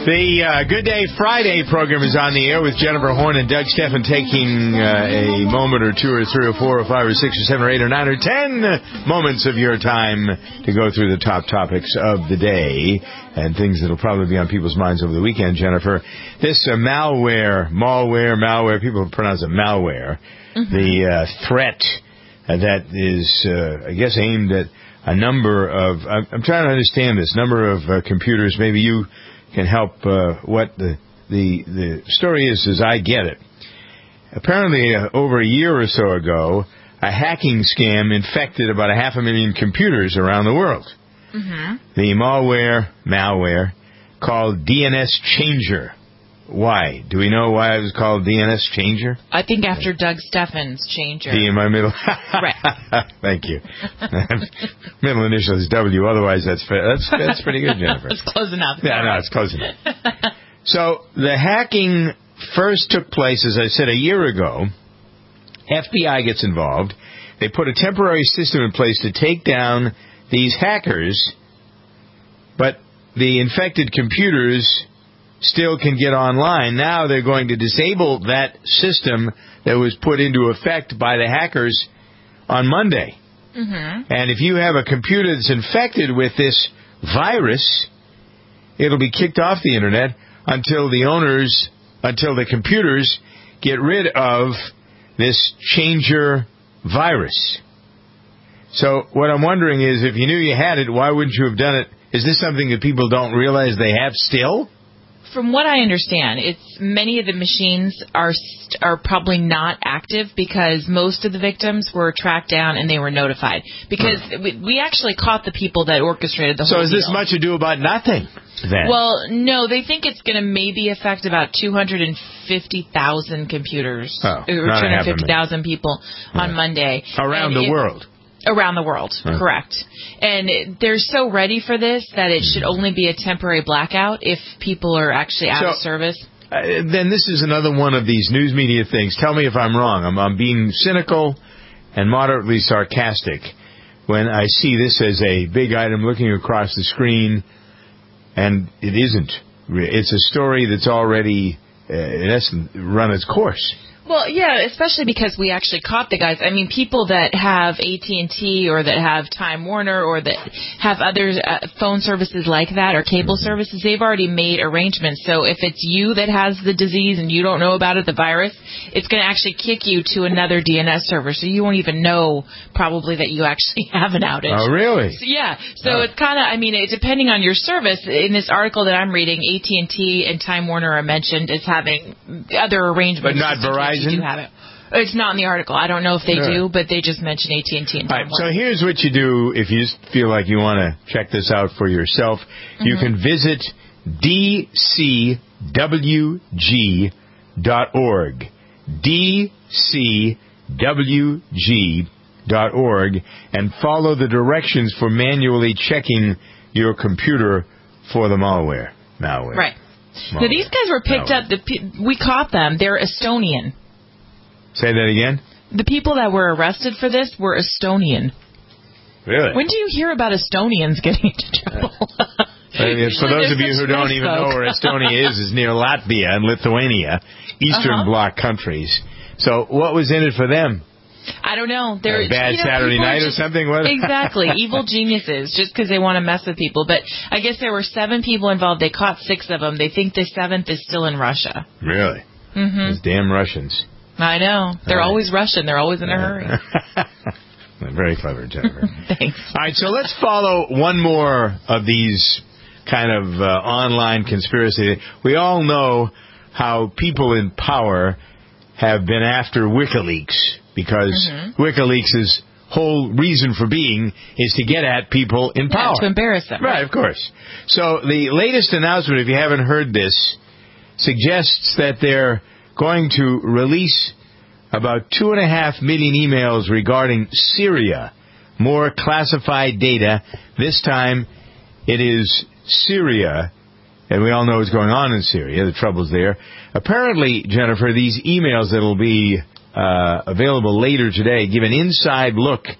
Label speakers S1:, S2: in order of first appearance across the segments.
S1: The Good Day Friday program is on the air with Jennifer Horn and Doug Steffen, taking a moment or two or three or four or five or six or seven or eight or nine or 10 moments of your time to go through the top topics of the day and things that will probably be on people's minds over the weekend, Jennifer. This malware, people pronounce it malware, the threat that is, I guess, aimed at a number of, I'm trying to understand this, number of computers. Maybe you can help what the story is as I get it. Apparently, over a year or so ago, a hacking scam infected about 500,000 computers around the world. The malware called DNS Changer. Why? Do we know why it was called DNS Changer?
S2: I think after Doug Steffen's Changer.
S1: D in my middle.
S2: Right.
S1: Thank you. Middle initial is W. Otherwise, that's pretty good, Jennifer.
S2: It's close enough.
S1: Yeah, no, it's close enough. So the hacking first took place, as I said, a year ago. FBI gets involved. They put a temporary system in place to take down these hackers, but the infected computers still can get online. Now they're going to disable that system that was put into effect by the hackers on Monday. And if you have a computer that's infected with this virus, it'll be kicked off the internet until the computers get rid of this Changer virus. So what I'm wondering is, if you knew you had it, why wouldn't you have done it? Is this something that people don't realize they have still?
S2: From what I understand, many of the machines are probably not active because most of the victims were tracked down and they were notified. Because we actually caught the people that orchestrated the whole deal.
S1: So is this much ado about nothing, then?
S2: Well, no, they think it's going to maybe affect about 250,000 computers, or 250,000 people on Monday.
S1: Around the world.
S2: Around the world, correct. And they're so ready for this that it should only be a temporary blackout if people are actually out of service.
S1: Then this is another one of these news media things. Tell me if I'm wrong. I'm being cynical and moderately sarcastic when I see this as a big item looking across the screen, and it isn't. It's a story that's already, in essence, run its course.
S2: Well, yeah, especially because we actually caught the guys. I mean, people that have AT&T or that have Time Warner or that have other phone services like that or cable services, they've already made arrangements. So if it's you that has the disease and you don't know about it, the virus, it's going to actually kick you to another DNS server. So you won't even know probably that you actually have an outage.
S1: Oh, really?
S2: So, yeah. So it's kind of, I mean, depending on your service, in this article that I'm reading, AT&T and Time Warner are mentioned as having other arrangements.
S1: But not Verizon?
S2: Do have it. It's not in the article. I don't know if they do, but they just mentioned AT&T and Time Warner.
S1: So here's what you do if you feel like you want to check this out for yourself. You can visit dcwg.org. dcwg.org, and follow the directions for manually checking your computer for the malware.
S2: Right. Now, these guys were picked up. We caught them. They're Estonian.
S1: Say that again?
S2: The people that were arrested for this were Estonian.
S1: Really?
S2: When do you hear about Estonians getting into trouble?
S1: For those of you who don't even know where Estonia is near Latvia and Lithuania, Eastern Bloc countries. So what was in it for them?
S2: I don't know.
S1: They're bad Saturday night or something? What?
S2: Exactly. Evil geniuses, just because they want to mess with people. But I guess there were 7 people involved. They caught 6 of them. They think the 7th is still in Russia.
S1: Really? Those damn Russians.
S2: I know. They're always Russian. They're always in a hurry.
S1: Very clever, Jennifer.
S2: Thanks.
S1: All right, so let's follow one more of these kind of online conspiracy. We all know how people in power have been after WikiLeaks, because WikiLeaks' whole reason for being is to get at people in power.
S2: To embarrass them.
S1: Right, of course. So the latest announcement, if you haven't heard this, suggests that they're going to release about 2.5 million emails regarding Syria. More classified data. This time it is Syria, and we all know what's going on in Syria, the trouble's there. Apparently, Jennifer, these emails that will be available later today give an inside look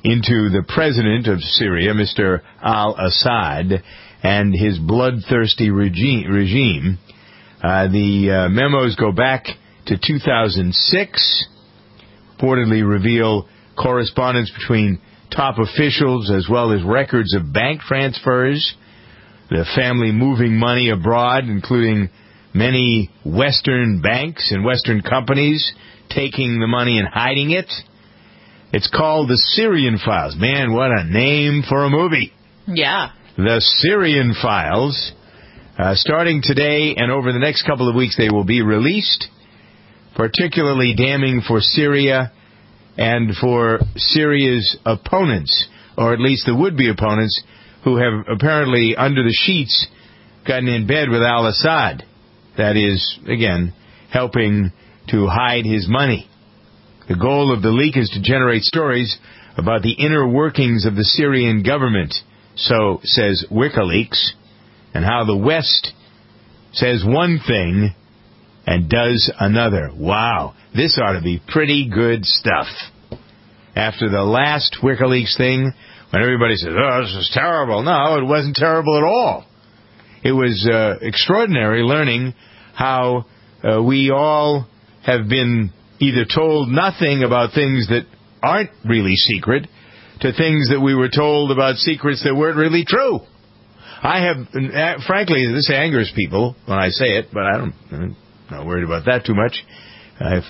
S1: into the president of Syria, Mr. al-Assad, and his bloodthirsty regime. The memos go back to 2006, reportedly reveal correspondence between top officials as well as records of bank transfers, the family moving money abroad, including many Western banks and Western companies taking the money and hiding it. It's called the Syrian Files. Man, what a name for a movie.
S2: Yeah.
S1: The Syrian Files. Starting today and over the next couple of weeks, they will be released, particularly damning for Syria and for Syria's opponents, or at least the would-be opponents, who have apparently, under the sheets, gotten in bed with al-Assad. That is, again, helping to hide his money. The goal of the leak is to generate stories about the inner workings of the Syrian government, so says WikiLeaks, and how the West says one thing and does another. Wow, this ought to be pretty good stuff. After the last WikiLeaks thing, when everybody says, oh, this is terrible. No, it wasn't terrible at all. It was extraordinary learning how we all have been either told nothing about things that aren't really secret to things that we were told about secrets that weren't really true. I have, frankly, this angers people when I say it, but I'm not worried about that too much. If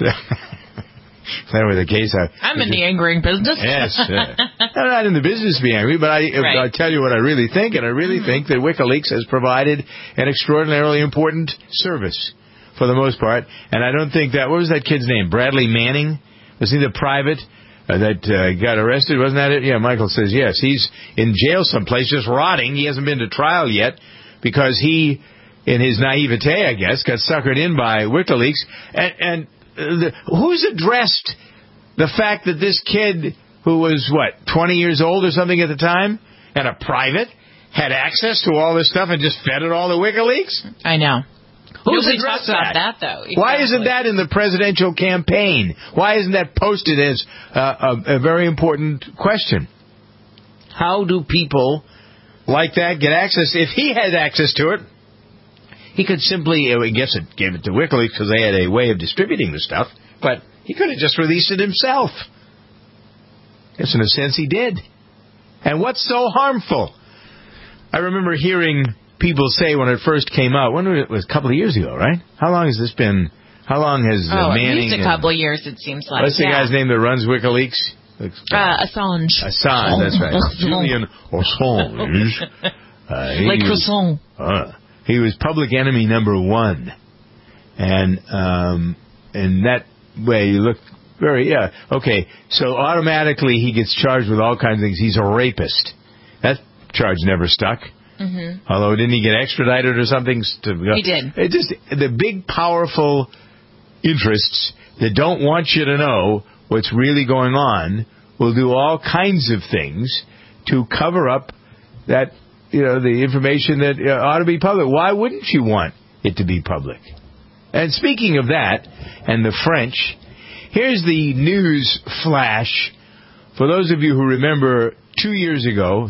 S1: that were the case,
S2: I'm in the angering business.
S1: Yes. I'm not in the business to be angry, but I tell you what I really think, and I really think that WikiLeaks has provided an extraordinarily important service for the most part. And I don't think that, what was that kid's name? Bradley Manning? Was he the private that got arrested? Wasn't that it? Yeah, Michael says yes. He's in jail someplace just rotting. He hasn't been to trial yet because he, in his naivete, I guess, got suckered in by WikiLeaks. And who's addressed the fact that this kid, who was, 20 years old or something at the time, and a private, had access to all this stuff and just fed it all to WikiLeaks?
S2: I know.
S1: Who's
S2: Nobody
S1: addressed
S2: talks about that, though. Exactly.
S1: Why isn't that in the presidential campaign? Why isn't that posted as a very important question? How do people like that get access? If he had access to it, he could simply, I guess it gave it to WikiLeaks because they had a way of distributing the stuff, but he could have just released it himself. I guess in a sense he did. And what's so harmful? I remember hearing people say when it first came out, when it was a couple of years ago, right? How long has this been? How long has Manning?
S2: At least a couple of years, it seems like.
S1: What's the guy's name that runs WikiLeaks?
S2: Assange.
S1: Assange, that's right. Julian Assange.
S2: Like croissant.
S1: He was public enemy number one. And in that way, you look very, okay. So automatically he gets charged with all kinds of things. He's a rapist. That charge never stuck. Mm-hmm. Although, didn't he get extradited or something?
S2: He did.
S1: It just, the big, powerful interests that don't want you to know what's really going on will do all kinds of things to cover up that, the information that ought to be public. Why wouldn't you want it to be public? And speaking of that, and the French, here's the news flash. For those of you who remember 3 years ago,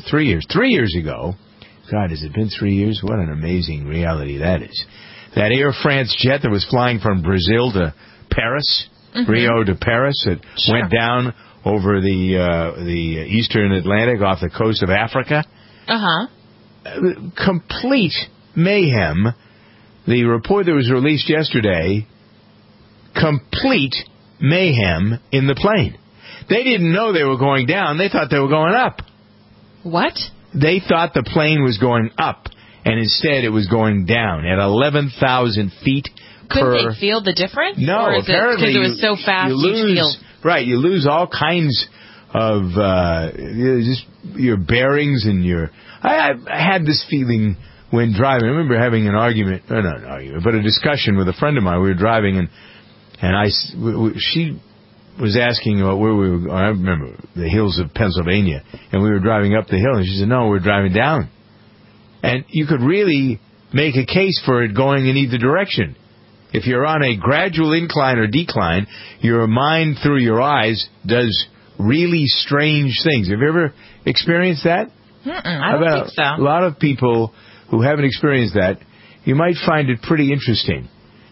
S1: God, has it been 3 years? What an amazing reality that is. That Air France jet that was flying from Brazil to Paris, Rio to Paris, it went down over the eastern Atlantic off the coast of Africa. Complete mayhem. The report that was released yesterday, complete mayhem in the plane. They didn't know they were going down. They thought they were going up.
S2: What?
S1: They thought the plane was going up, and instead it was going down at 11,000 feet
S2: Couldn't they feel the difference?
S1: No,
S2: or is
S1: apparently
S2: because it was so fast.
S1: You lose all kinds of just your bearings and your. I had this feeling when driving. I remember having an argument, not an argument, but a discussion with a friend of mine. We were driving, and she was asking about where we were. I remember the hills of Pennsylvania, and we were driving up the hill, and she said, "No, we're driving down." And you could really make a case for it going in either direction. If you're on a gradual incline or decline, your mind through your eyes does really strange things. Have you ever experienced that?
S2: I don't think so.
S1: A lot of people who haven't experienced that, you might find it pretty interesting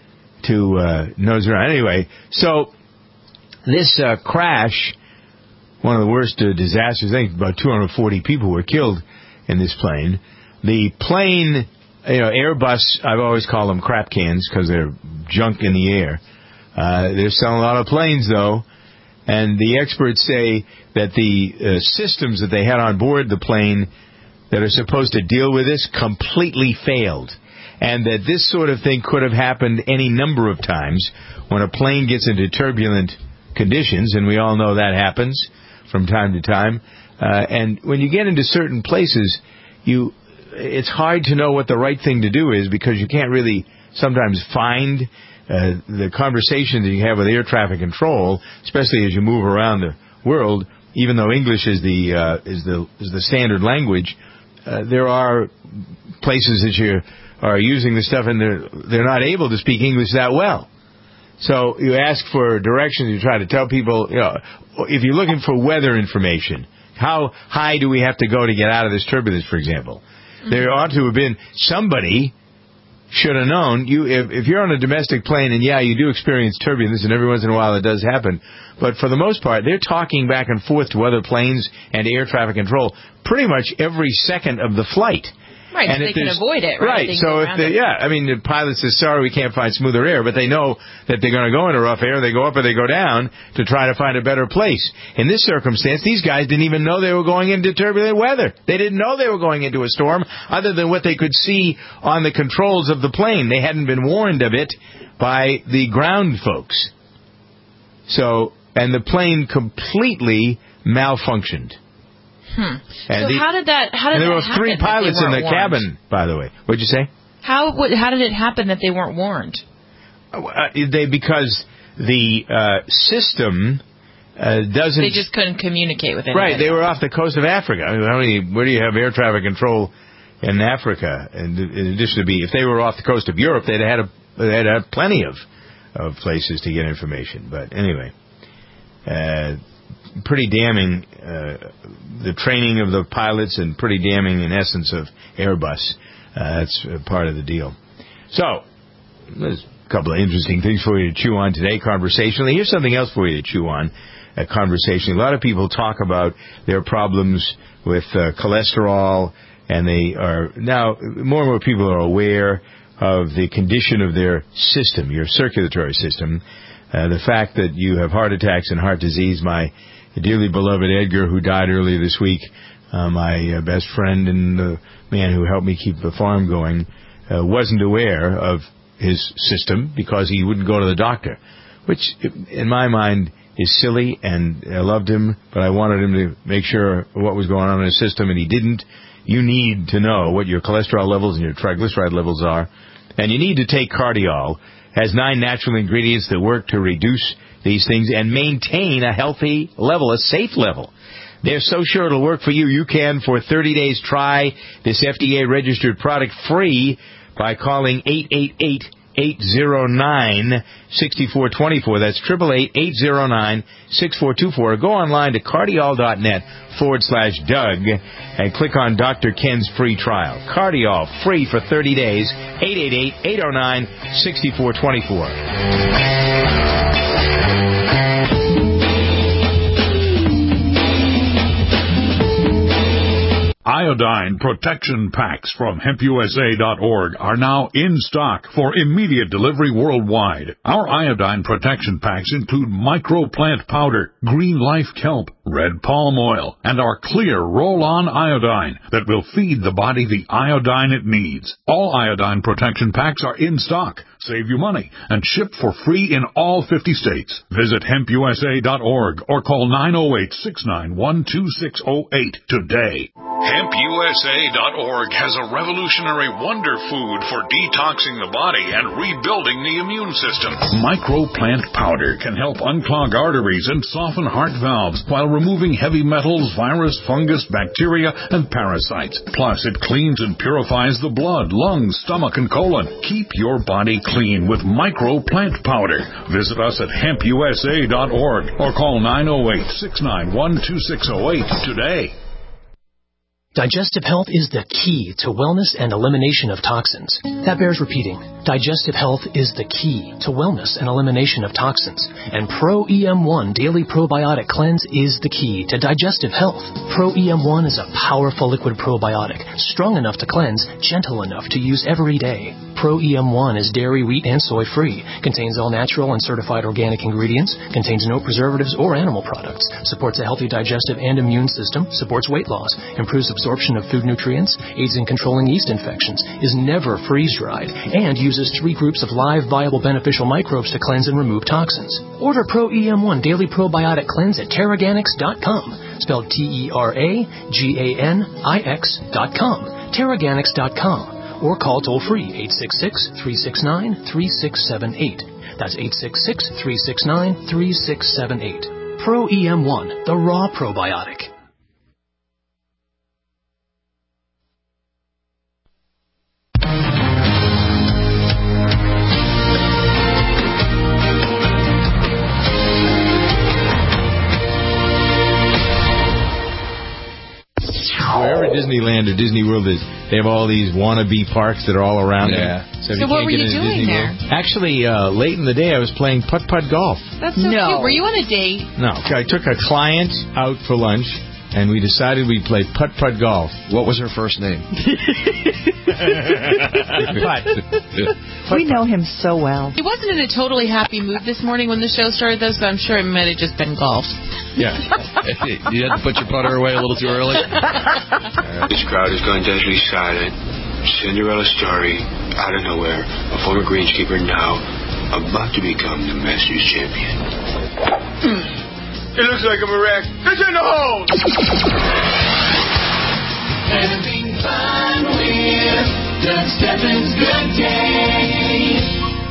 S1: to nose around. Anyway, so this crash, one of the worst disasters, I think about 240 people were killed in this plane. The plane, Airbus, I've always called them crap cans because they're junk in the air. They're selling a lot of planes, though, and the experts say that the systems that they had on board the plane that are supposed to deal with this completely failed, and that this sort of thing could have happened any number of times when a plane gets into turbulent conditions, and we all know that happens from time to time. And when you get into certain places, it's hard to know what the right thing to do is, because you can't really sometimes find the conversation that you have with air traffic control, especially as you move around the world. Even though English is the standard language, there are places that you are using the stuff, and they're not able to speak English that well. So you ask for directions. You try to tell people, if you're looking for weather information, how high do we have to go to get out of this turbulence, for example? Mm-hmm. There ought to have been somebody should have known. If you're on a domestic plane, and you do experience turbulence, and every once in a while it does happen, but for the most part, they're talking back and forth to other planes and air traffic control pretty much every second of the flight.
S2: Right, and so they can avoid it, right?
S1: Right, so the pilot says, sorry, we can't find smoother air, but they know that they're going to go into rough air, they go up or they go down to try to find a better place. In this circumstance, these guys didn't even know they were going into turbulent weather. They didn't know they were going into a storm, other than what they could see on the controls of the plane. They hadn't been warned of it by the ground folks. So, and the plane completely malfunctioned.
S2: So how did that happen?
S1: There were 3 pilots in the cabin, by the way. What'd you say?
S2: How did it happen that they weren't warned?
S1: Because the system doesn't...
S2: They just couldn't communicate with anybody.
S1: Right, they were off the coast of Africa. Where do you have air traffic control in Africa? And in addition to if they were off the coast of Europe, they'd had plenty of places to get information. But anyway... pretty damning, the training of the pilots, and pretty damning, in essence, of Airbus. That's part of the deal. So, there's a couple of interesting things for you to chew on today conversationally. Here's something else for you to chew on conversationally. A lot of people talk about their problems with cholesterol, and they are now, more and more people are aware of the condition of their system, your circulatory system. The fact that you have heart attacks and heart disease. My dearly beloved Edgar, who died earlier this week, my best friend and the man who helped me keep the farm going, wasn't aware of his system because he wouldn't go to the doctor, which in my mind is silly, and I loved him, but I wanted him to make sure what was going on in his system, and he didn't. You need to know what your cholesterol levels and your triglyceride levels are, and you need to take Cardiol. Has 9 natural ingredients that work to reduce these things and maintain a healthy level, a safe level. They're so sure it'll work for you, you can, for 30 days, try this FDA-registered product free by calling 888-809-6424. That's 888-809-6424. Or go online to cardiol.net/Doug and click on Dr. Ken's free trial. Cardiol, free for 30 days, 888-809-6424.
S3: Iodine protection packs from HempUSA.org are now in stock for immediate delivery worldwide. Our iodine protection packs include microplant powder, green life kelp, red palm oil, and our clear roll-on iodine that will feed the body the iodine it needs. All iodine protection packs are in stock. Save you money and ship for free in all 50 states. Visit HempUSA.org or call 908-691-2608 today. HempUSA.org has a revolutionary wonder food for detoxing the body and rebuilding the immune system. Microplant powder can help unclog arteries and soften heart valves while removing heavy metals, virus, fungus, bacteria, and parasites. Plus, it cleans and purifies the blood, lungs, stomach, and colon. Keep your body clean with Micro Plant Powder. Visit us at hempusa.org or call 908-691-2608 today.
S4: Digestive health is the key to wellness and elimination of toxins. That bears repeating. Digestive health is the key to wellness and elimination of toxins. And Pro EM1 Daily Probiotic Cleanse is the key to digestive health. Pro EM1 is a powerful liquid probiotic, strong enough to cleanse, gentle enough to use every day. Pro EM1 is dairy, wheat, and soy-free, contains all natural and certified organic ingredients, contains no preservatives or animal products, supports a healthy digestive and immune system, supports weight loss, improves absorption of food nutrients, aids in controlling yeast infections, is never freeze-dried, and uses 3 groups of live, viable, beneficial microbes to cleanse and remove toxins. Order Pro EM1 Daily Probiotic Cleanse at Teraganix.com, spelled Teraganix.com, Teraganix.com, or call toll-free 866-369-3678. That's 866-369-3678. Pro EM1, the raw probiotic.
S1: Wherever Disneyland or Disney World is, they have all these wannabe parks that are all around there.
S2: So what were you doing there?
S1: Actually, late in the day, I was playing putt-putt golf.
S2: That's so cute. Were you on a date?
S1: No. I took a client out for lunch, and we decided we'd play putt-putt golf.
S5: What was her first name?
S6: We know him so well.
S2: He wasn't in a totally happy mood this morning when the show started, though, so I'm sure it might have just been golf.
S5: Yeah. You had to put your putter away a little too early?
S7: This crowd has gone deadly silent. Cinderella story, out of nowhere. A former greenskeeper now about to become the Masters champion.
S8: It looks like I'm a wreck. It's in the hole!
S9: Having fun with Doug Steffens' Good Day.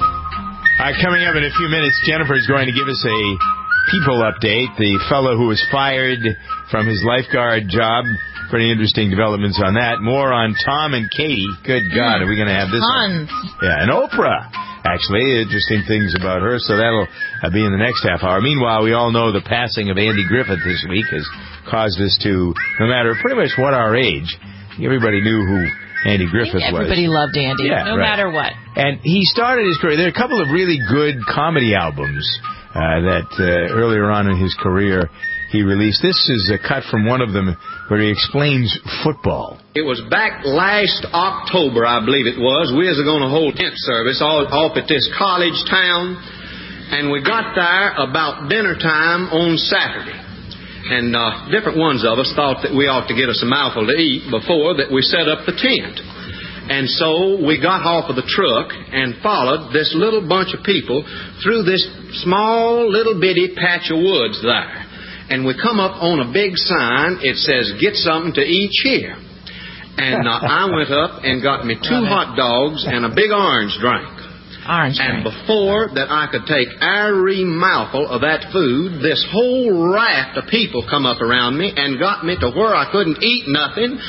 S1: Coming up in a few minutes, Jennifer is going to give us a people update. The fellow who was fired from his lifeguard job. Pretty interesting developments on that. More on Tom and Katie. Good God, are we going to have this?
S2: Tons.
S1: Yeah, and Oprah. Actually, interesting things about her, so that'll be in the next half hour. Meanwhile, we all know the passing of Andy Griffith this week has caused us to, no matter pretty much what our age, everybody knew who Andy Griffith was.
S2: Everybody loved Andy, no matter what.
S1: And he started his career. There are a couple of really good comedy albums that earlier on in his career he released. This is a cut from one of them where he explains football.
S10: It was back last October, I believe it was. We was going to hold tent service off at this college town, and we got there about dinner time on Saturday. And different ones of us thought that we ought to get us a mouthful to eat before that we set up the tent. And so we got off of the truck and followed this little bunch of people through this small little bitty patch of woods there. And we come up on a big sign. It says, "Get something to eat here." And I went up and got me 2 hot dogs and a big orange drink. And before that I could take every mouthful of that food, this whole raft of people come up around me and got me to where I couldn't eat nothing,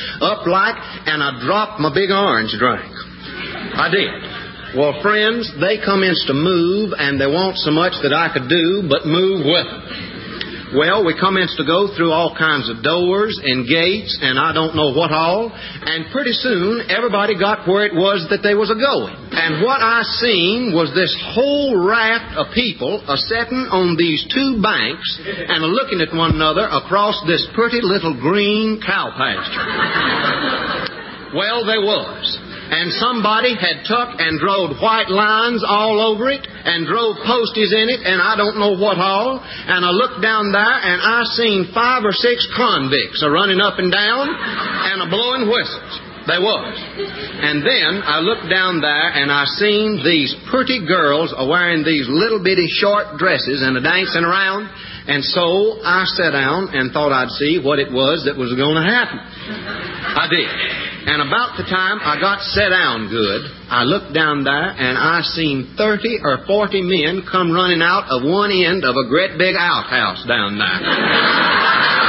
S10: and I dropped my big orange drink. I did. Well, friends, they commenced to move, and there wasn't so much that I could do but move with them. Well, we commenced to go through all kinds of doors and gates and I don't know what all, and pretty soon everybody got where it was that they was a-going. And what I seen was this whole raft of people a-setting on these 2 banks and a-looking at one another across this pretty little green cow pasture. Well, they was. And somebody had took and drove white lines all over it and drove posties in it and I don't know what all. And I looked down there and I seen 5 or 6 convicts a-running up and down and a-blowing whistles. They was. And then I looked down there and I seen these pretty girls a-wearing these little bitty short dresses and a-dancing around. And so I sat down and thought I'd see what it was that was going to happen. I did. And about the time I got set down good, I looked down there and I seen 30 or 40 men come running out of one end of a great big outhouse down there.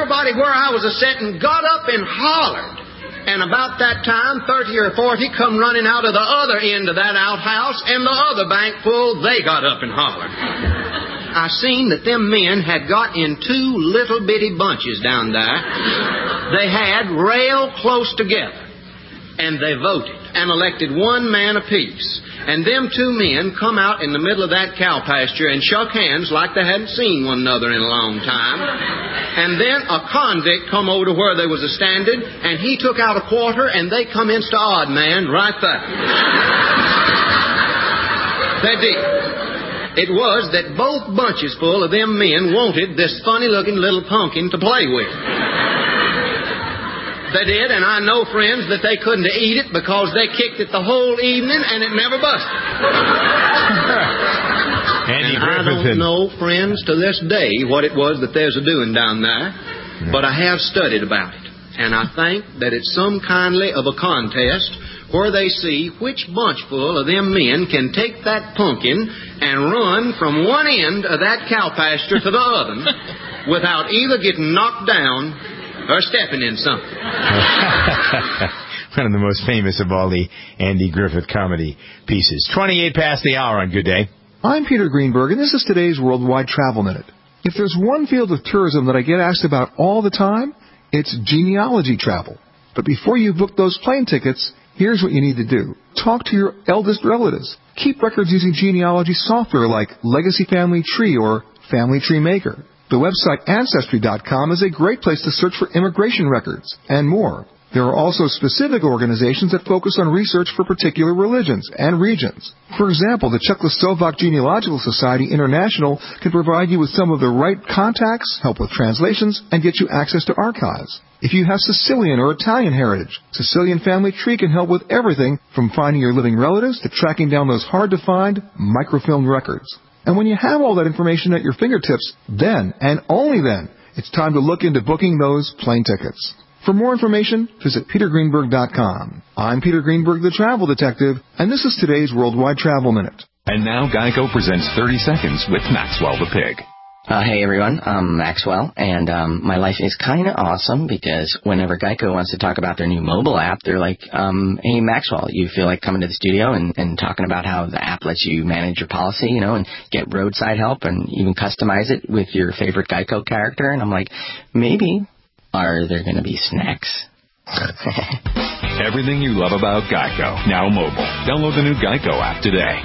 S10: everybody where I was a-setting got up and hollered. And about that time, 30 or 40 come running out of the other end of that outhouse, and the other bank full, they got up and hollered. I seen that them men had got in two little bitty bunches down there. They had rail close together. And they voted and elected one man apiece. And them two men come out in the middle of that cow pasture and shook hands like they hadn't seen one another in a long time. And then a convict come over to where they was a-standing, and he took out a quarter, and they come in to odd man right there. They did. It was that both bunches full of them men wanted this funny-looking little pumpkin to play with. They did, and I know, friends, that they couldn't eat it because they kicked it the whole evening and it never busted.
S1: Andy
S10: and I don't know, friends, to this day what it was that there's a-doing down there, but I have studied about it. And I think that it's some kindly of a contest where they see which bunchful of them men can take that pumpkin and run from one end of that cow pasture to the other without either getting knocked down or stepping in something.
S1: One of the most famous of all the Andy Griffith comedy pieces. 28 past the hour on Good Day.
S11: I'm Peter Greenberg, and this is today's Worldwide Travel Minute. If there's one field of tourism that I get asked about all the time, it's genealogy travel. But before you book those plane tickets, here's what you need to do. Talk to your eldest relatives. Keep records using genealogy software like Legacy Family Tree or Family Tree Maker. The website Ancestry.com is a great place to search for immigration records and more. There are also specific organizations that focus on research for particular religions and regions. For example, the Czechoslovak Genealogical Society International can provide you with some of the right contacts, help with translations, and get you access to archives. If you have Sicilian or Italian heritage, Sicilian Family Tree can help with everything from finding your living relatives to tracking down those hard-to-find microfilmed records. And when you have all that information at your fingertips, then, and only then, it's time to look into booking those plane tickets. For more information, visit petergreenberg.com. I'm Peter Greenberg, the Travel Detective, and this is today's Worldwide Travel Minute.
S12: And now Geico presents 30 Seconds with Maxwell the Pig.
S13: Hey everyone, I'm Maxwell, and my life is kind of awesome because whenever Geico wants to talk about their new mobile app, they're like, hey Maxwell, you feel like coming to the studio and talking about how the app lets you manage your policy, and get roadside help and even customize it with your favorite Geico character? And I'm like, maybe. Are there going to be snacks?
S12: Everything you love about Geico, now mobile. Download the new Geico app today.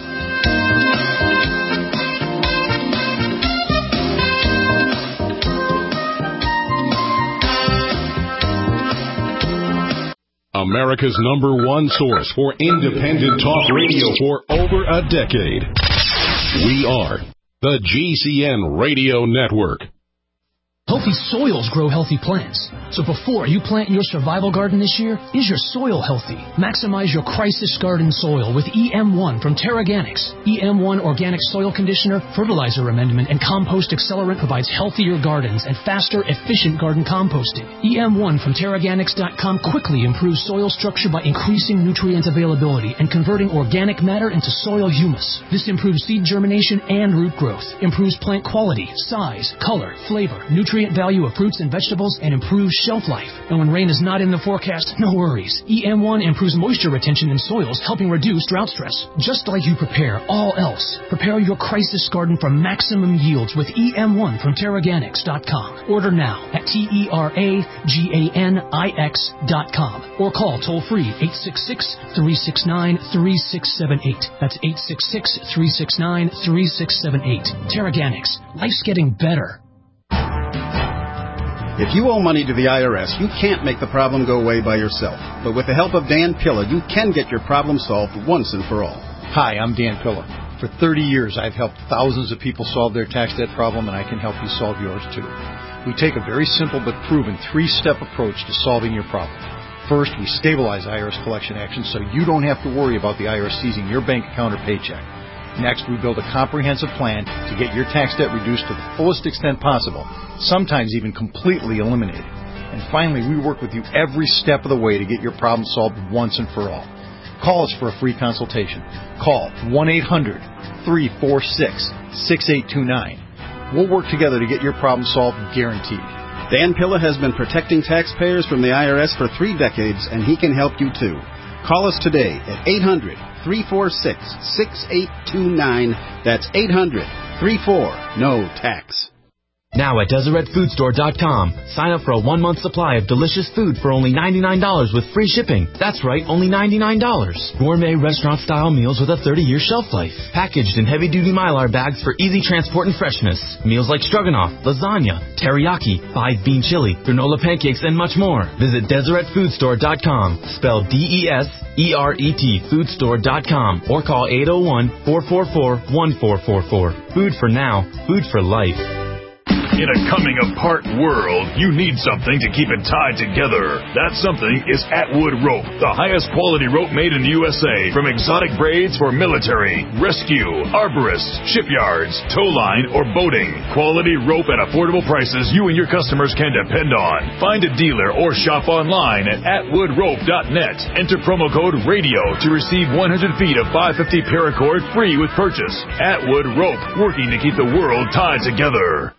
S14: America's #1 source for independent talk radio for over a decade. We are the GCN Radio Network.
S4: Healthy soils grow healthy plants. So before you plant your survival garden this year, is your soil healthy? Maximize your crisis garden soil with EM1 from Terraganics. EM1 Organic Soil Conditioner, Fertilizer Amendment, and Compost Accelerant provides healthier gardens and faster, efficient garden composting. EM1 from Terraganics.com quickly improves soil structure by increasing nutrient availability and converting organic matter into soil humus. This improves seed germination and root growth, improves plant quality, size, color, flavor, nutrient value of fruits and vegetables, and improves shelf life. And when rain is not in the forecast, no worries. EM1 improves moisture retention in soils, helping reduce drought stress. Just like you prepare all else, prepare your crisis garden for maximum yields with EM1 from Terraganics.com. Order now at TERAGANIX.com or call toll-free 866-369-3678. That's 866-369-3678. Terraganics. Life's getting better.
S15: If you owe money to the IRS, you can't make the problem go away by yourself. But with the help of Dan Pilla, you can get your problem solved once and for all.
S16: Hi, I'm Dan Pilla. For 30 years, I've helped thousands of people solve their tax debt problem, and I can help you solve yours too. We take a very simple but proven 3-step approach to solving your problem. First, we stabilize IRS collection actions so you don't have to worry about the IRS seizing your bank account or paycheck. Next, we build a comprehensive plan to get your tax debt reduced to the fullest extent possible, sometimes even completely eliminated. And finally, we work with you every step of the way to get your problem solved once and for all. Call us for a free consultation. Call 1-800-346-6829. We'll work together to get your problem solved, guaranteed.
S15: Dan Pilla has been protecting taxpayers from the IRS for 3 decades, and he can help you too. Call us today at 800-346-6829. That's 800-34-NO-TAX.
S17: Now at DeseretFoodStore.com. Sign up for a 1-month supply of delicious food for only $99 with free shipping. That's right, only $99. Gourmet restaurant-style meals with a 30-year shelf life. Packaged in heavy-duty Mylar bags for easy transport and freshness. Meals like stroganoff, lasagna, teriyaki, 5-bean chili, granola pancakes, and much more. Visit DeseretFoodStore.com. Spelled DESERET Foodstore.com. Or call 801-444-1444. Food for now, food for life.
S12: In a coming-apart world, you need something to keep it tied together. That something is Atwood Rope, the highest quality rope made in the USA, from exotic braids for military, rescue, arborists, shipyards, tow line, or boating. Quality rope at affordable prices you and your customers can depend on. Find a dealer or shop online at atwoodrope.net. Enter promo code RADIO to receive 100 feet of 550 paracord free with purchase. Atwood Rope, working to keep the world tied together.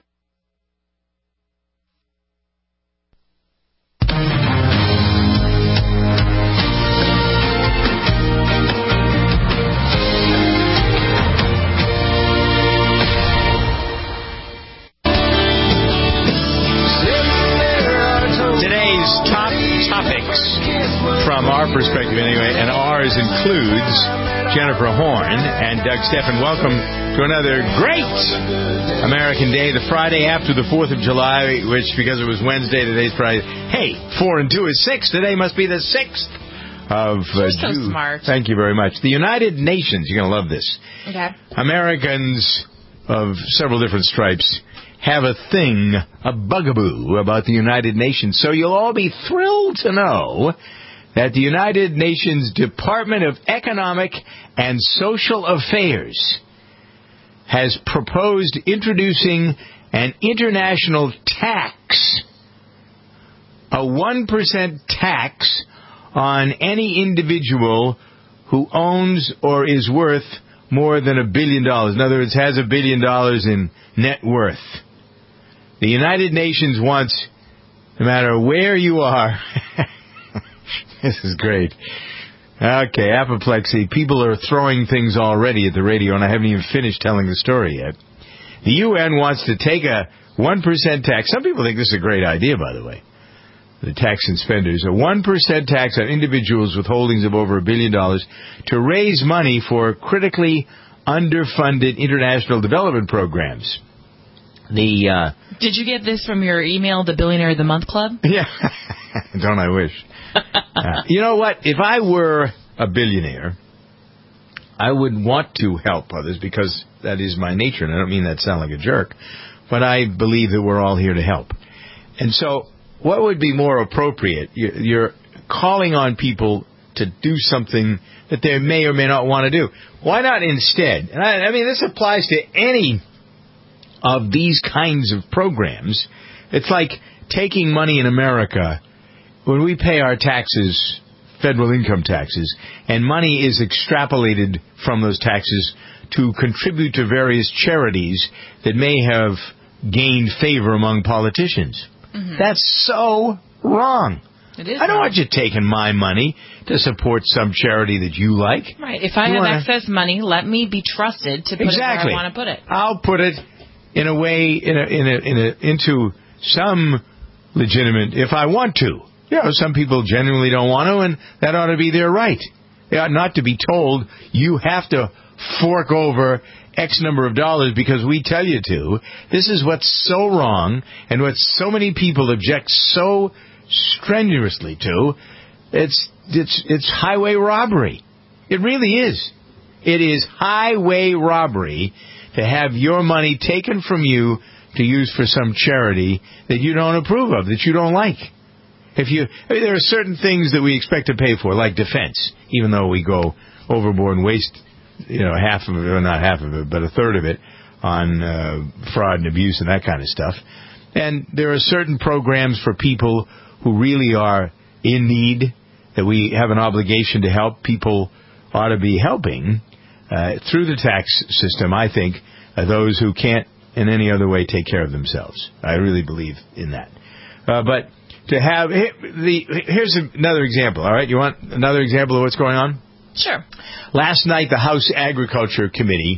S1: From our perspective anyway, and ours includes Jennifer Horn and Doug Steffen. Welcome to another great American Day, the Friday after the 4th of July, which, because it was Wednesday, today's Friday. Hey, 4 and 2 is 6. Today must be the 6th of
S2: You're so
S1: June.
S2: smart.
S1: Thank you very much. The United Nations, you're going to love this.
S2: Okay.
S1: Americans of several different stripes have a thing, a bugaboo about the United Nations. So you'll all be thrilled to know that the United Nations Department of Economic and Social Affairs has proposed introducing an international tax, a 1% tax on any individual who owns or is worth more than $1 billion. In other words, has $1 billion in net worth. The United Nations wants, no matter where you are, this is great. Okay, apoplexy. People are throwing things already at the radio, and I haven't even finished telling the story yet. The UN wants to take a 1% tax. Some people think this is a great idea, by the way. The tax and spenders. A 1% tax on individuals with holdings of over $1 billion to raise money for critically underfunded international development programs.
S2: Did you get this from your email, the Billionaire of the Month Club?
S1: Yeah. Don't I wish? You know what? If I were a billionaire, I would want to help others because that is my nature. And I don't mean that to sound like a jerk, but I believe that we're all here to help. And so what would be more appropriate? You're calling on people to do something that they may or may not want to do. Why not instead? And I mean, this applies to any of these kinds of programs. It's like taking money in America when we pay our taxes, federal income taxes, and money is extrapolated from those taxes to contribute to various charities that may have gained favor among politicians. Mm-hmm. That's so wrong.
S2: It is.
S1: I don't want you taking my money to support some charity that you like.
S2: Right. If I have excess money, let me be trusted to put it where I want to put it.
S1: I'll put it in a way, into some legitimate, if I want to. You know, some people genuinely don't want to, and that ought to be their right. They ought not to be told, you have to fork over X number of dollars because we tell you to. This is what's so wrong, and what so many people object so strenuously to. It's highway robbery. It really is. It is highway robbery to have your money taken from you to use for some charity that you don't approve of, that you don't like. There are certain things that we expect to pay for, like defense, even though we go overboard and waste, half of it, or not half of it, but a third of it on fraud and abuse and that kind of stuff. And there are certain programs for people who really are in need that we have an obligation to help. People ought to be helping through the tax system, I think, those who can't in any other way take care of themselves. I really believe in that. But to have here's another example. All right, you want another example of what's going on?
S2: Sure.
S1: Last night, the House Agriculture Committee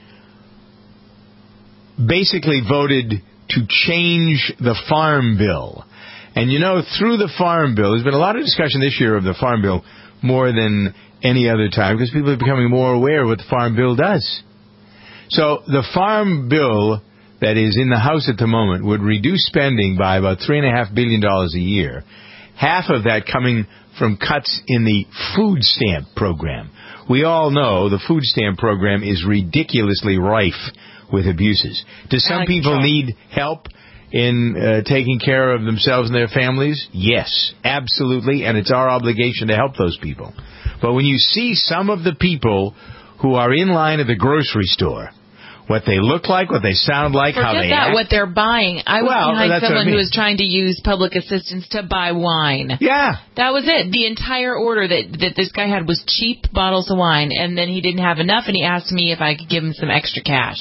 S1: basically voted to change the Farm Bill. And through the Farm Bill, there's been a lot of discussion this year of the Farm Bill more than any other time because people are becoming more aware of what the Farm Bill does. So the Farm Bill that is in the House at the moment would reduce spending by about $3.5 billion a year, half of that coming from cuts in the food stamp program. We all know the food stamp program is ridiculously rife with abuses. Do some people need help in taking care of themselves and their families? Yes, absolutely, and it's our obligation to help those people. But when you see some of the people who are in line at the grocery store, what they look like, what they sound like, how they act.
S2: What they're buying. I was behind someone who was trying to use public assistance to buy wine.
S1: Yeah.
S2: That was it. The entire order that this guy had was cheap bottles of wine, and then he didn't have enough, and he asked me if I could give him some extra cash.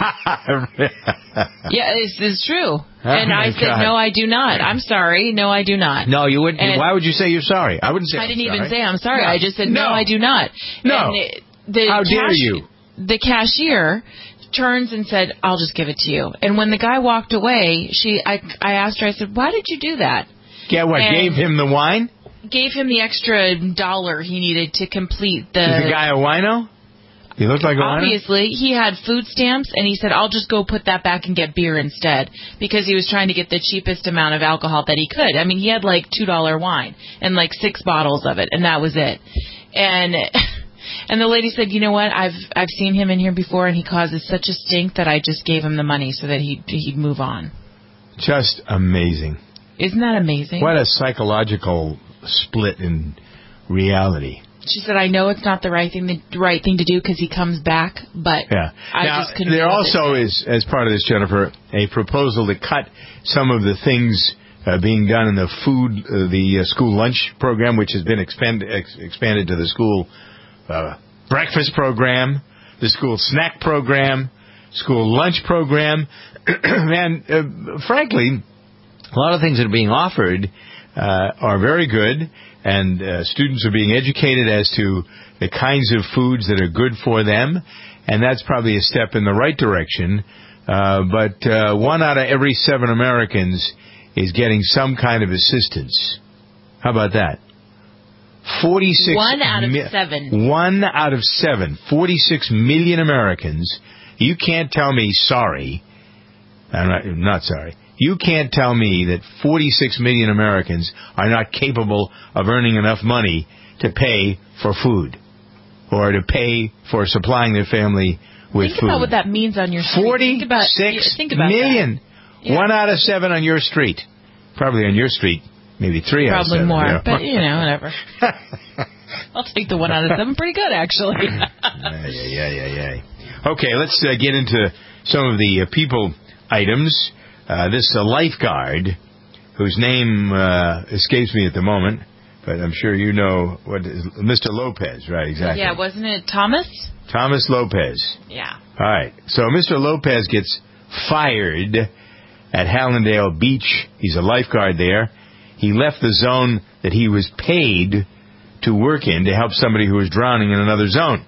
S2: Yeah, it's true. And I said, no, I do not. I'm sorry. No, I do not.
S1: No, you wouldn't. And why would you say you're sorry? I wouldn't say
S2: I didn't
S1: sorry.
S2: even say I'm sorry. No. I just said, no, I do not.
S1: No. How dare you?
S2: The cashier turns and said, I'll just give it to you. And when the guy walked away, I asked her, I said, why did you do that?
S1: Yeah, what, gave him the wine?
S2: Gave him the extra $1 he needed to complete the...
S1: Is the guy a wino? He looked like a wino?
S2: Obviously, he had food stamps, and he said, I'll just go put that back and get beer instead, because he was trying to get the cheapest amount of alcohol that he could. I mean, he had like $2 wine and like 6 bottles of it, and that was it. And the lady said, you know what, I've seen him in here before, and he causes such a stink that I just gave him the money so that he'd move on.
S1: Just amazing.
S2: Isn't that amazing?
S1: What a psychological split in reality.
S2: She said, I know it's not the right thing to do because he comes back, but I just couldn't.
S1: There also is, as part of this, Jennifer, a proposal to cut some of the things being done in the school lunch program, which has been expanded to the school breakfast program, the school snack program, school lunch program. And frankly, a lot of things that are being offered are very good, and students are being educated as to the kinds of foods that are good for them, and that's probably a step in the right direction. But 1 out of every 7 Americans is getting some kind of assistance. How about that? 46
S2: 1 out of 7.
S1: 1 out of 7. 46 million Americans. You can't tell me sorry. I'm not sorry. You can't tell me that 46 million Americans are not capable of earning enough money to pay for food or to pay for supplying their family with food.
S2: Think about what that means on your street.
S1: 46 million. Yeah. 1 out of 7 on your street. Probably on your street. Maybe 3 out of 7.
S2: Probably more,
S1: yeah.
S2: But, whatever. I'll take the 1 out of 7 pretty good, actually.
S1: Yeah. Okay, let's get into some of the people items. This lifeguard, whose name escapes me at the moment, but I'm sure you know what is Mr. Lopez, right? Exactly.
S2: Yeah, wasn't it Thomas?
S1: Thomas Lopez.
S2: Yeah.
S1: All right. So Mr. Lopez gets fired at Hallandale Beach. He's a lifeguard there. He left the zone that he was paid to work in to help somebody who was drowning in another zone.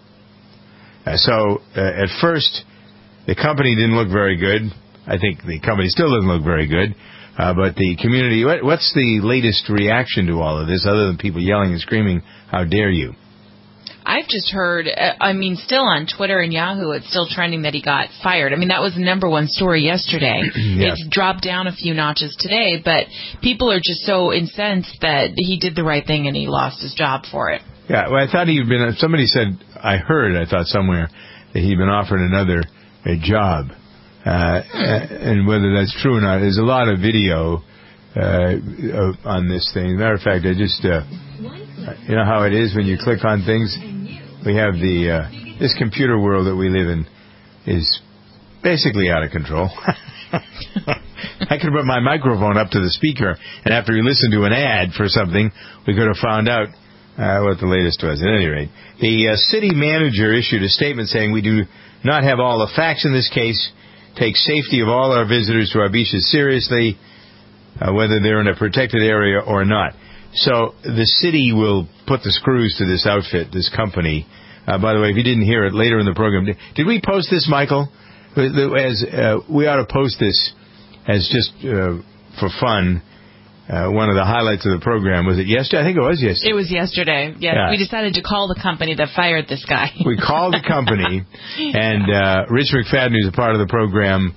S1: So at first, the company didn't look very good. I think the company still doesn't look very good. But the community, what's the latest reaction to all of this, other than people yelling and screaming, how dare you?
S2: I've just heard, still on Twitter and Yahoo, it's still trending that he got fired. I mean, that was the #1 story yesterday.
S1: Yeah.
S2: It's dropped down a few notches today, but people are just so incensed that he did the right thing and he lost his job for it.
S1: Yeah, well, I thought somebody said, I thought somewhere, that he'd been offered another job. And whether that's true or not, there's a lot of video on this thing. As a matter of fact, I just, you know how it is when you click on things? We have this computer world that we live in is basically out of control. I could put my microphone up to the speaker, and after we listened to an ad for something, we could have found out what the latest was. At any rate, the city manager issued a statement saying, we do not have all the facts in this case, take safety of all our visitors to our beaches seriously. whether they're in a protected area or not. So the city will put the screws to this outfit, this company. By the way, if you didn't hear it later in the program, did we post this, Michael? As we ought to post this as just for fun. One of the highlights of the program. Was it yesterday? I think it was yesterday.
S2: It was yesterday. Yeah. We decided to call the company that fired this guy.
S1: We called the company, and Rich McFadden, who's a part of the program,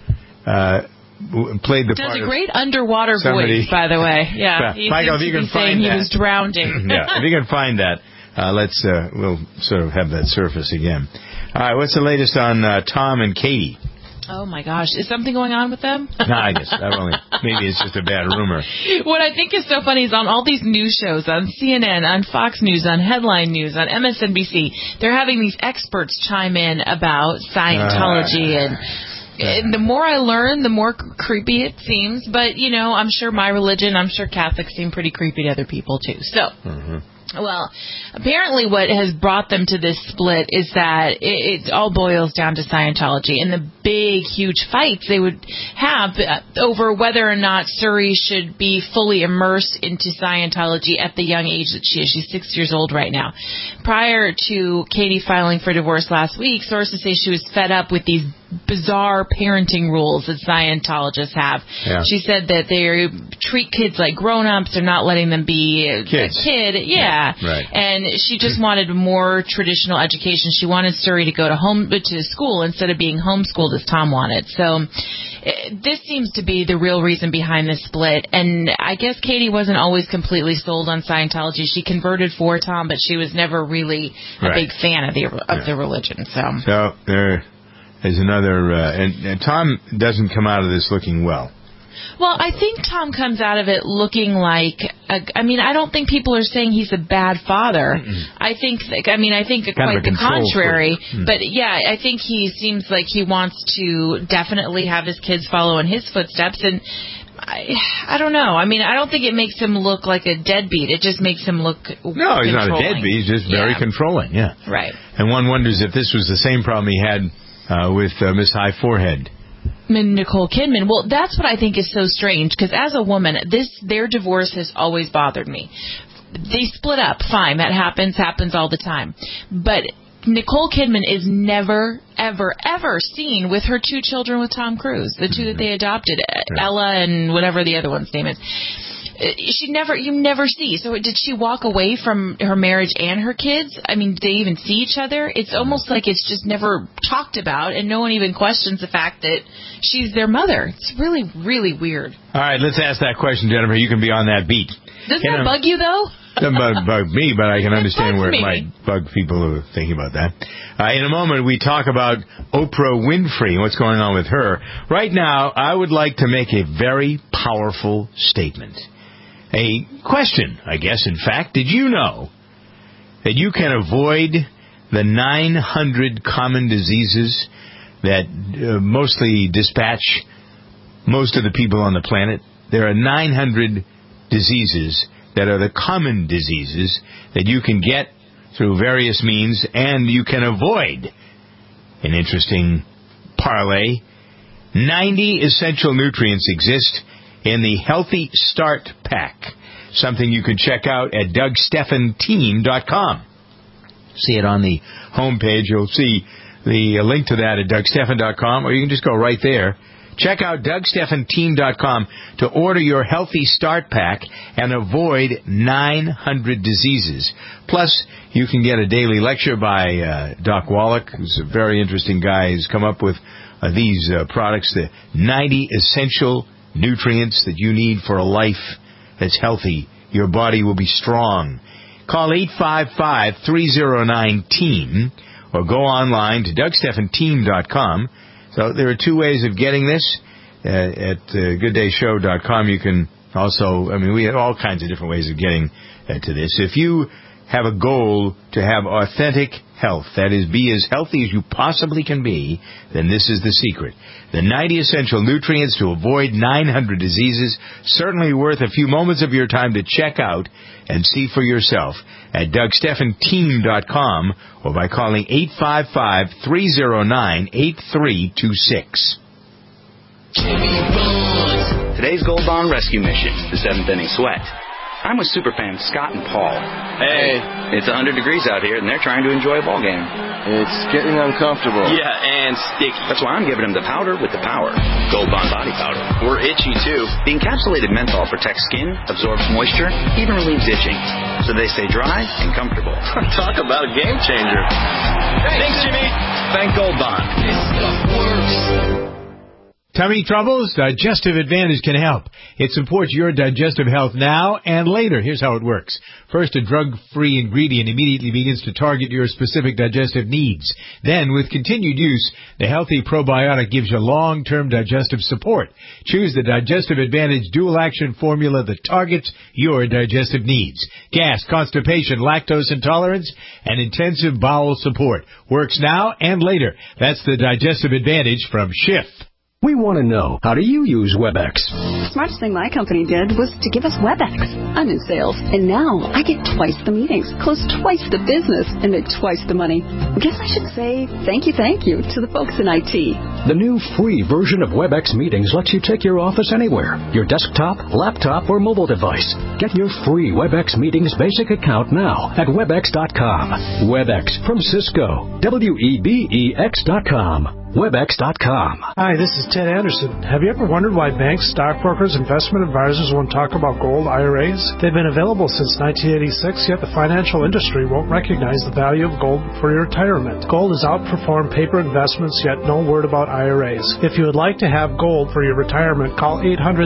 S1: played the part.
S2: Does a great underwater voice, by the way. Yeah.
S1: Michael, if you can find that.
S2: He was drowning.
S1: Yeah, if you can find that, we'll sort of have that surface again. All right, what's the latest on Tom and Katie?
S2: Oh, my gosh. Is something going on with them?
S1: No, I guess. Maybe it's just a bad rumor.
S2: What I think is so funny is on all these news shows, on CNN, on Fox News, on Headline News, on MSNBC, they're having these experts chime in about Scientology. And the more I learn, the more creepy it seems. But, I'm sure my religion, I'm sure Catholics seem pretty creepy to other people, too. So... Well, apparently what has brought them to this split is that it all boils down to Scientology and the big, huge fights they would have over whether or not Suri should be fully immersed into Scientology at the young age that she is. She's 6 years old right now. Prior to Katie filing for divorce last week, sources say she was fed up with these bizarre parenting rules that Scientologists have. Yeah. She said that they treat kids like grown-ups. They're not letting them be a kid. Yeah.
S1: Right.
S2: And she just wanted more traditional education. She wanted Suri to go to school instead of being homeschooled as Tom wanted. So this seems to be the real reason behind this split. And I guess Katie wasn't always completely sold on Scientology. She converted for Tom, but she was never really a big fan of the religion.
S1: So there is another, and Tom doesn't come out of this looking well.
S2: Well, I think Tom comes out of it looking like, I don't think people are saying he's a bad father. I think quite the contrary. But yeah, I think he seems like he wants to definitely have his kids follow in his footsteps. And I don't know. I don't think it makes him look like a deadbeat. It just makes him look
S1: No, he's not a deadbeat. He's just very controlling. Yeah.
S2: Right.
S1: And one wonders if this was the same problem he had with Miss High Forehead.
S2: Nicole Kidman. Well, that's what I think is so strange, because as a woman, their divorce has always bothered me. They split up, fine, that happens all the time. But Nicole Kidman is never, ever, ever seen with her two children with Tom Cruise, the two that they adopted, Ella and whatever the other one's name is. You never see. So did she walk away from her marriage and her kids? Did they even see each other? It's almost like it's just never talked about, and no one even questions the fact that she's their mother. It's really, really weird.
S1: All right, let's ask that question, Jennifer. You can be on that beat.
S2: Doesn't that bug you, though?
S1: Doesn't bug me, but I can understand where it might bug people who are thinking about that. In a moment, we talk about Oprah Winfrey and what's going on with her. Right now, I would like to make a very powerful statement. A question, I guess, in fact. Did you know that you can avoid the 900 common diseases that mostly dispatch most of the people on the planet? There are 900 diseases that are the common diseases that you can get through various means, and you can avoid. An interesting parlay. 90 essential nutrients exist in the Healthy Start Pack, something you can check out at DougStephanTeam.com. See it on the homepage. You'll see the link to that at DougStephan.com, or you can just go right there. Check out DougStephanTeam.com to order your Healthy Start Pack and avoid 900 diseases. Plus, you can get a daily lecture by Doc Wallach, who's a very interesting guy. He's come up with these products, the 90 essential nutrients that you need for a life that's healthy. Your body will be strong. Call 855-309-TEAM or go online to DougStephanTeam.com. So there are two ways of getting this. At GoodDayShow.com, you can also, we have all kinds of different ways of getting to this. If you have a goal to have authentic health, that is, be as healthy as you possibly can be, then this is the secret. The 90 essential nutrients to avoid 900 diseases, certainly worth a few moments of your time to check out and see for yourself at DougStephanTeam.com or by calling 855-309-8326.
S9: Jimmy Bond.
S18: Today's Gold Bond rescue mission, the 7th inning sweat. I'm with superfans Scott and Paul. Hey. It's 100 degrees out here, and they're trying to enjoy a ball game.
S19: It's getting uncomfortable.
S18: Yeah, and sticky. That's why I'm giving them the powder with the power. Gold Bond body powder. We're itchy, too. The encapsulated menthol protects skin, absorbs moisture, even relieves itching. So they stay dry and comfortable.
S19: Talk about a game changer.
S18: Thanks, Jimmy. Thank Gold Bond. This stuff works.
S1: Tummy troubles? Digestive Advantage can help. It supports your digestive health now and later. Here's how it works. First, a drug-free ingredient immediately begins to target your specific digestive needs. Then, with continued use, the healthy probiotic gives you long-term digestive support. Choose the Digestive Advantage dual-action formula that targets your digestive needs. Gas, constipation, lactose intolerance, and intensive bowel support. Works now and later. That's the Digestive Advantage from Schiff.
S20: We want to know, how do you use WebEx?
S21: The smartest thing my company did was to give us WebEx. I'm in sales, and now I get twice the meetings, close twice the business, and make twice the money. I guess I should say thank you to the folks in IT.
S20: The new free version of WebEx Meetings lets you take your office anywhere, your desktop, laptop, or mobile device. Get your free WebEx Meetings basic account now at Webex.com. WebEx from Cisco. WEBEX.com. Webex.com.
S22: Hi, this is Ted Anderson. Have you ever wondered why banks, stockbrokers, investment advisors won't talk about gold IRAs? They've been available since 1986, yet the financial industry won't recognize the value of gold for your retirement. Gold has outperformed paper investments, yet no word about IRAs. If you would like to have gold for your retirement, call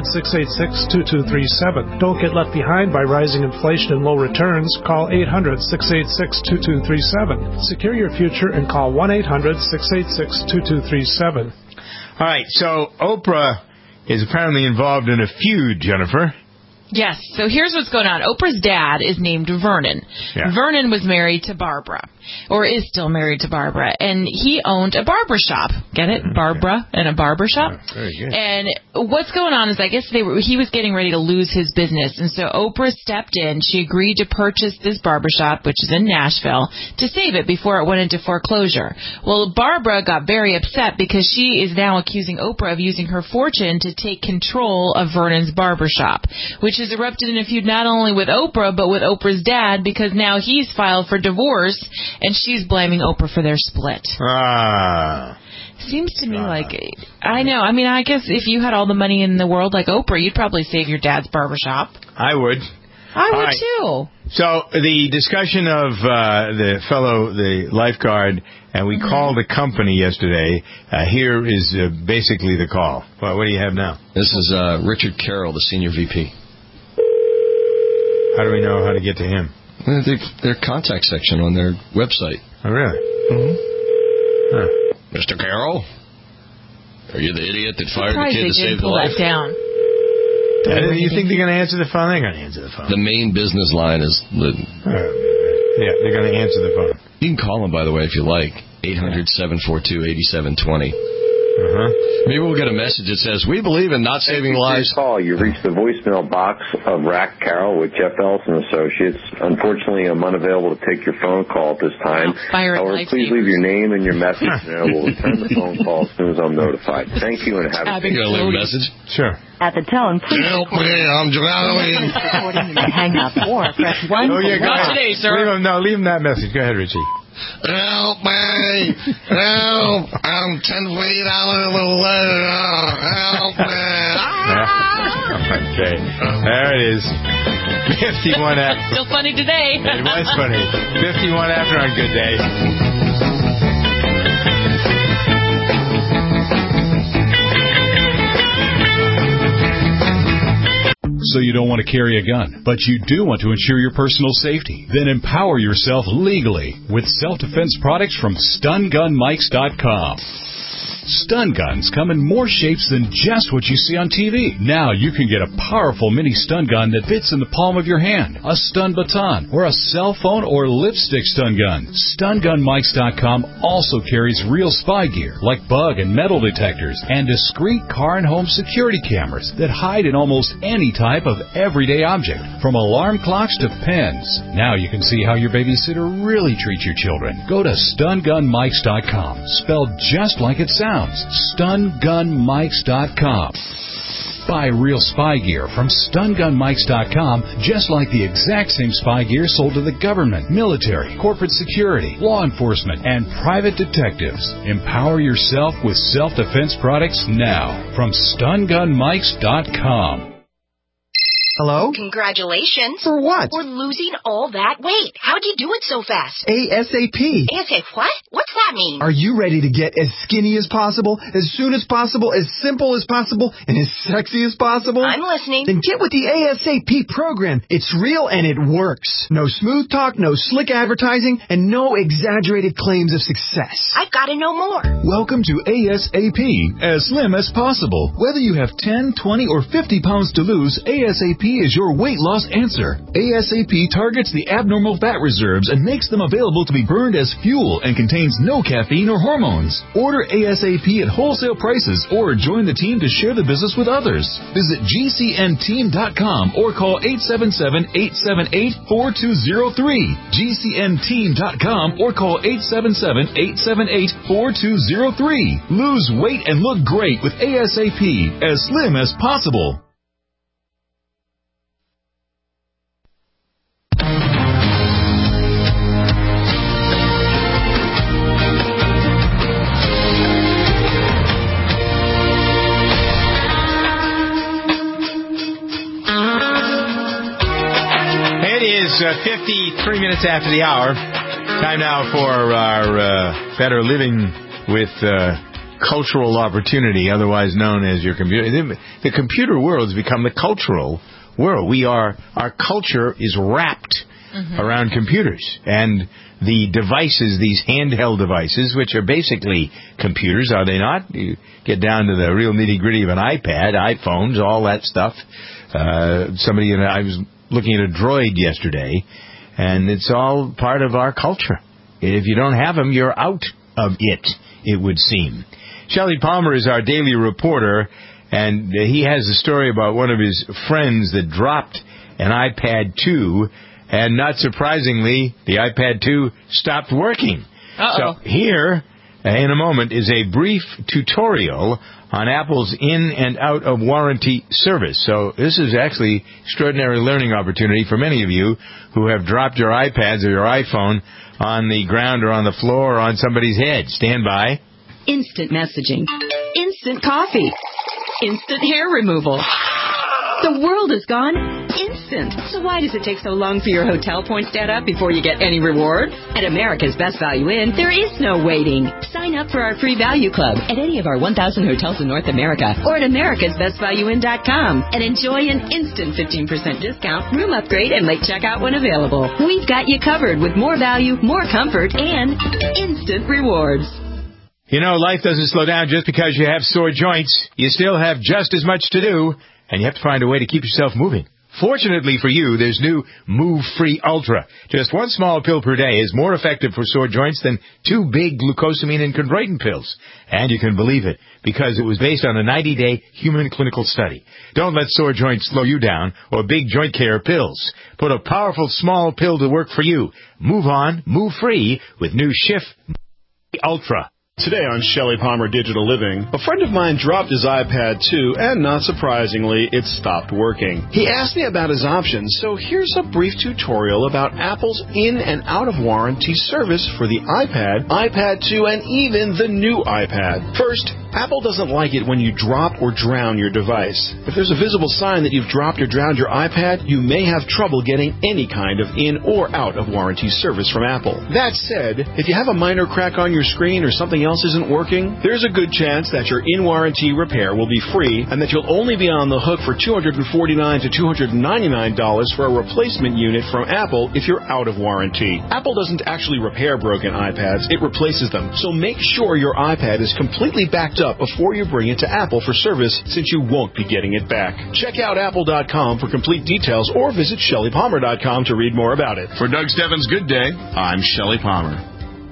S22: 800-686-2237. Don't get left behind by rising inflation and low returns. Call 800-686-2237. Secure your future and call 1-800-686-2237. All
S1: right, so Oprah is apparently involved in a feud, Jennifer.
S2: Yes, so here's what's going on. Oprah's dad is named Vernon. Yeah. Vernon was married to Barbara, or is still married to Barbara, and he owned a barber shop. Get it? Okay. Barbara and a barber shop.
S1: Oh, very good.
S2: And what's going on is I guess he was getting ready to lose his business, and so Oprah stepped in. She agreed to purchase this barber shop, which is in Nashville, to save it before it went into foreclosure. Well, Barbara got very upset because she is now accusing Oprah of using her fortune to take control of Vernon's barber shop, which has erupted in a feud not only with Oprah, but with Oprah's dad, because now he's filed for divorce, and she's blaming Oprah for their split. Seems to me like, I know, I mean, I guess if you had all the money in the world like Oprah, you'd probably save your dad's barbershop.
S1: I would.
S2: I would too.
S1: So the discussion of the lifeguard, and we called a company yesterday. Here is basically the call. Well, what do you have now?
S5: This is Richard Carroll, the senior VP.
S1: How do we know how to get to him?
S5: Their contact section on their website.
S1: Oh, really?
S5: Mm-hmm.
S1: Huh.
S5: Mr. Carroll? Are you the idiot that fired the kid to save the
S2: life?
S5: life?
S2: Down.
S1: You think they're going to answer the phone? They're going to answer the phone.
S5: The main business line is...
S1: Yeah, they're going to answer the phone.
S5: You can call them, by the way, if you like. 800-742-8720. Maybe we'll get a message that says, we believe in not saving lives.
S23: Call. You've reached the voicemail box of Rack Carroll with Jeff Ellison Associates. Unfortunately, I'm unavailable to take your phone call at this time. However, please leave your name and your message, and I will return the phone call as soon as I'm notified. Thank you, and have a good day.
S5: Leave a message?
S1: Sure.
S21: At the tone, please
S5: help me, I'm drowning.
S21: Hang up or press 1.
S1: Oh, yeah,
S2: Not today, sir.
S1: Leave him that message. Go ahead, Richie.
S5: Help me! Help! I'm 10 feet out of the water. Help me!
S1: Okay, there it is. 51 after.
S2: Still funny today.
S1: It was funny. 51 after on Good Day.
S12: So you don't want to carry a gun, but you do want to ensure your personal safety. Then empower yourself legally with self-defense products from StunGunMikes.com. Stun guns come in more shapes than just what you see on TV. Now you can get a powerful mini stun gun that fits in the palm of your hand, a stun baton, or a cell phone or lipstick stun gun. StunGunMikes.com also carries real spy gear like bug and metal detectors and discreet car and home security cameras that hide in almost any type of everyday object, from alarm clocks to pens. Now you can see how your babysitter really treats your children. Go to StunGunMikes.com, spelled just like it sounds. StunGunMikes.com.
S3: Buy real spy gear from StunGunMikes.com, just like the exact same spy gear sold to the government, military, corporate security, law enforcement, and private detectives. Empower yourself with self-defense products now from StunGunMikes.com.
S6: Hello?
S7: Congratulations.
S6: For what?
S7: For losing all that weight. How'd you do it so fast?
S6: ASAP.
S7: ASAP what? What's that mean?
S6: Are you ready to get as skinny as possible, as soon as possible, as simple as possible, and as sexy as possible?
S7: I'm listening.
S6: Then get with the ASAP program. It's real and it works. No smooth talk, no slick advertising, and no exaggerated claims of success.
S7: I've got to know more.
S24: Welcome to ASAP, as slim as possible. Whether you have 10, 20, or 50 pounds to lose, ASAP is your weight loss answer. ASAP targets the abnormal fat reserves and makes them available to be burned as fuel and contains no caffeine or hormones. Order ASAP at wholesale prices or join the team to share the business with others. Visit GCNteam.com or call 877-878-4203. GCNteam.com or call 877-878-4203. Lose weight and look great with ASAP, as slim as possible.
S1: It is 53 minutes after the hour. Time now for our Better Living with Cultural Opportunity, otherwise known as your computer. The computer world has become the cultural world. Our culture is wrapped around computers. And the devices, these handheld devices, which are basically computers, are they not? You get down to the real nitty-gritty of an iPad, iPhones, all that stuff. I was looking at a Droid yesterday, and it's all part of our culture. If you don't have them, you're out of it would seem. Shelley Palmer is our daily reporter, and he has a story about one of his friends that dropped an iPad 2, and not surprisingly, the iPad 2 stopped working. So here, in a moment, is a brief tutorial on Apple's in and out of warranty service. So this is actually extraordinary learning opportunity for many of you who have dropped your iPads or your iPhone on the ground or on the floor or on somebody's head. Stand by.
S25: Instant messaging. Instant coffee. Instant hair removal. The world is gone instant. So why does it take so long for your hotel points to add up before you get any reward? At America's Best Value Inn, there is no waiting. Sign up for our free value club at any of our 1,000 hotels in North America or at americasbestvalueinn.com and enjoy an instant 15% discount, room upgrade, and late checkout when available. We've got you covered with more value, more comfort, and instant rewards.
S1: You know, life doesn't slow down just because you have sore joints. You still have just as much to do, and you have to find a way to keep yourself moving. Fortunately for you, there's new Move Free Ultra. Just one small pill per day is more effective for sore joints than 2 big glucosamine and chondroitin pills. And you can believe it, because it was based on a 90-day human clinical study. Don't let sore joints slow you down or big joint care pills. Put a powerful small pill to work for you. Move on, move free with new Shift Ultra.
S26: Today on Shelley Palmer Digital Living, a friend of mine dropped his iPad 2, and not surprisingly, it stopped working. He asked me about his options, so here's a brief tutorial about Apple's in and out of warranty service for the iPad, iPad 2, and even the new iPad. First, Apple doesn't like it when you drop or drown your device. If there's a visible sign that you've dropped or drowned your iPad, you may have trouble getting any kind of in or out of warranty service from Apple. That said, if you have a minor crack on your screen or something else isn't working, there's a good chance that your in-warranty repair will be free and that you'll only be on the hook for $249 to $299 for a replacement unit from Apple if you're out of warranty. Apple doesn't actually repair broken iPads, it replaces them. So make sure your iPad is completely backed up before you bring it to Apple for service, since you won't be getting it back. Check out apple.com for complete details or visit ShelleyPalmer.com to read more about it.
S12: For Doug Stebbins' Good Day, I'm Shelley Palmer.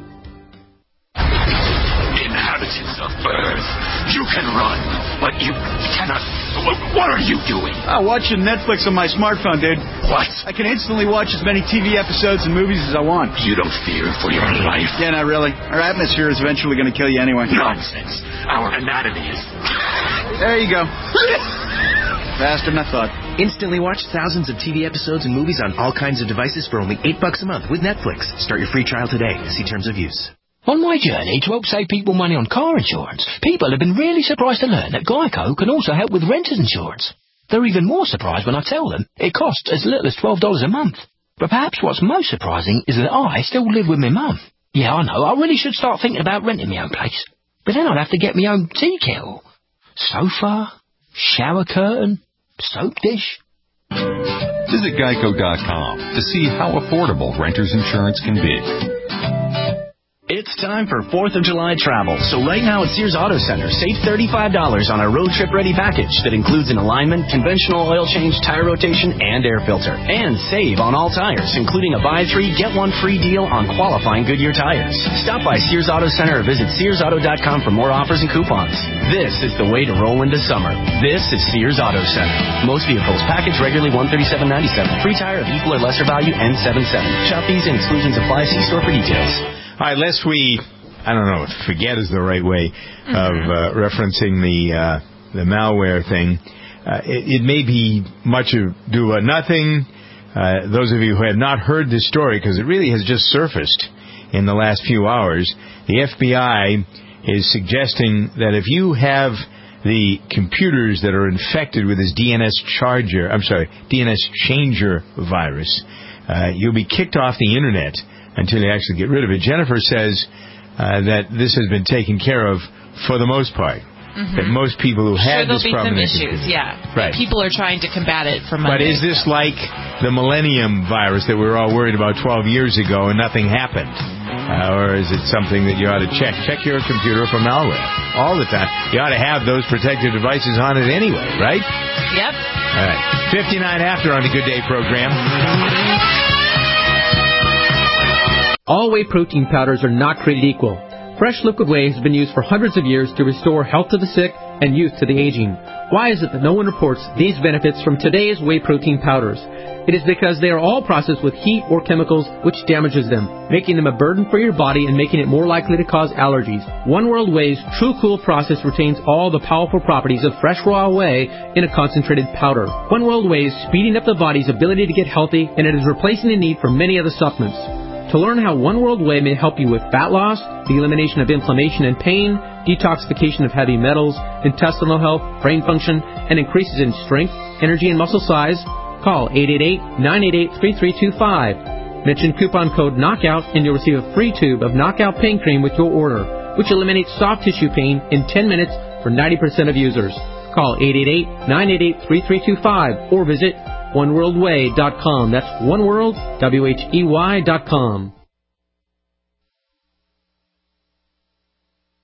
S27: Inhabitants of Earth, you can run, but you cannot. What are you doing?
S28: Watching Netflix on my smartphone, dude.
S27: What?
S28: I can instantly watch as many TV episodes and movies as I want.
S27: You don't fear for your life?
S28: Yeah, not really. Our atmosphere is eventually going to kill you anyway.
S27: Nonsense. Our anatomy is...
S28: There you go. Faster than I thought.
S4: Instantly watch thousands of TV episodes and movies on all kinds of devices for only $8 a month with Netflix. Start your free trial today. See terms of use.
S8: On my journey to help save people money on car insurance, people have been really surprised to learn that Geico can also help with renter's insurance. They're even more surprised when I tell them it costs as little as $12 a month. But perhaps what's most surprising is that I still live with my mum. Yeah, I know, I really should start thinking about renting my own place. But then I'd have to get my own tea kettle, sofa, shower curtain, soap dish.
S24: Visit Geico.com to see how affordable renter's insurance can be.
S17: It's time for 4th of July travel. So right now at Sears Auto Center, save $35 on our road trip ready package that includes an alignment, conventional oil change, tire rotation, and air filter. And save on all tires, including a buy 3, get 1 free deal on qualifying Goodyear tires. Stop by Sears Auto Center or visit SearsAuto.com for more offers and coupons. This is the way to roll into summer. This is Sears Auto Center. Most vehicles packaged regularly $137.97. Free tire of equal or lesser value N77. Shop fees and exclusions apply. See store for details.
S1: All right, lest we, I don't know, forget is the right way of referencing the malware thing. It may be much ado about nothing. Those of you who have not heard this story, because it really has just surfaced in the last few hours, the FBI is suggesting that if you have the computers that are infected with this DNS changer virus, you'll be kicked off the Internet until you actually get rid of it. Jennifer says that this has been taken care of for the most part. That most people who had this problem...
S2: There'll be some issues, yeah.
S1: Right.
S2: People are trying to combat it for money.
S1: But is this like the Millennium virus that we were all worried about 12 years ago and nothing happened? Or is it something that you ought to check? Check your computer for malware all the time. You ought to have those protective devices on it anyway, right?
S2: Yep.
S1: All right. 59 after on the Good Day program.
S10: All whey protein powders are not created equal. Fresh liquid whey has been used for hundreds of years to restore health to the sick and youth to the aging. Why is it that no one reports these benefits from today's whey protein powders? It is because they are all processed with heat or chemicals which damages them, making them a burden for your body and making it more likely to cause allergies. One World Whey's True Cool process retains all the powerful properties of fresh raw whey in a concentrated powder. One World Whey is speeding up the body's ability to get healthy, and it is replacing the need for many other supplements. To learn how One World Whey may help you with fat loss, the elimination of inflammation and pain, detoxification of heavy metals, intestinal health, brain function, and increases in strength, energy, and muscle size, call 888-988-3325. Mention coupon code KNOCKOUT and you'll receive a free tube of Knockout Pain Cream with your order, which eliminates soft tissue pain in 10 minutes for 90% of users. Call 888-988-3325 or visit oneworldwhey.com. That's oneworld, WHEY.com.